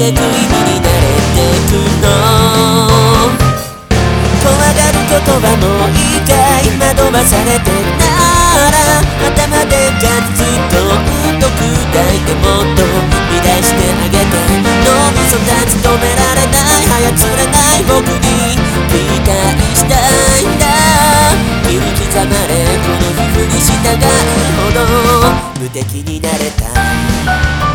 てく意味になれてくの。怖がることはもういいかい、惑わされてなら頭でガツッとと砕いてもっと乱してあげて、脳みそ立ち止められない操れない僕に理解したいんだ。切り刻まれこの皮膚に従うほど無敵になれた。